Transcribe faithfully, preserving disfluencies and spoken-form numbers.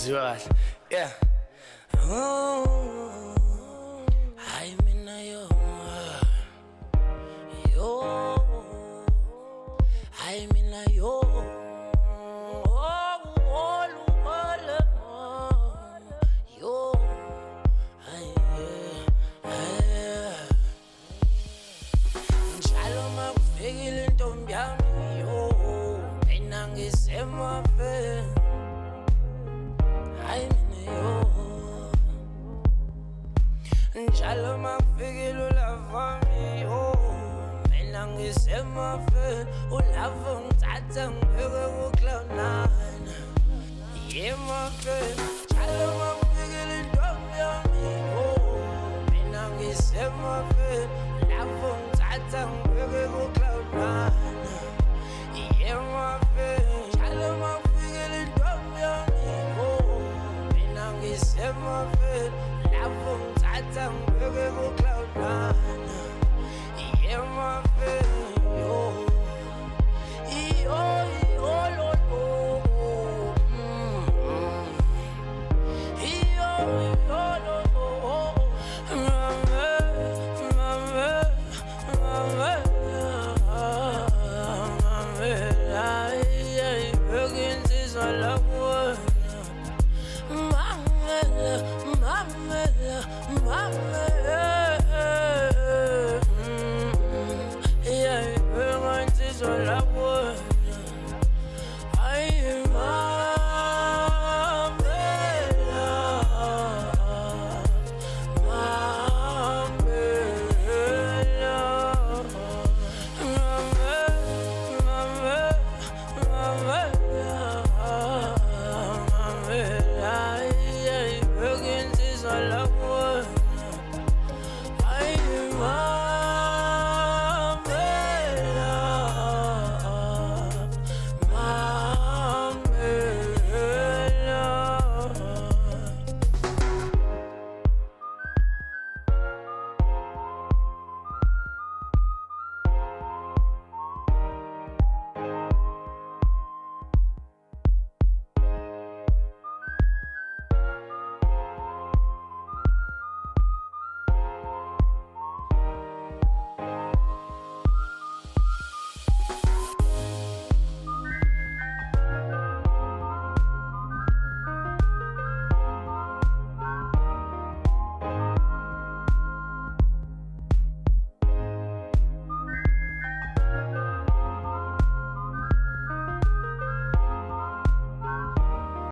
uzizwe kahle. Yeah. Oh, hayi mina yo. Yo. Hayi mina yo. Oh, oh, oh, yo. Hayi. Hayi. Njalo makufikile intombi yami yo. Mina ngisemafe. Hayi mina yo. Njalo makufikile ulava wami yo. Mina ngisemafe. Ulava ngithatha ngibeke ku-cloud nine. Yeah my friend. Njalo makufikile intombi yami yo. Mina ngisemafe. Ulava ngithatha ngibeke ku-cloud nine. Yeah my friend. Njalo makufikile intombi yami yo. Mina ngisemafe. Ulava ngithatha ngibeke ku-cloud nine.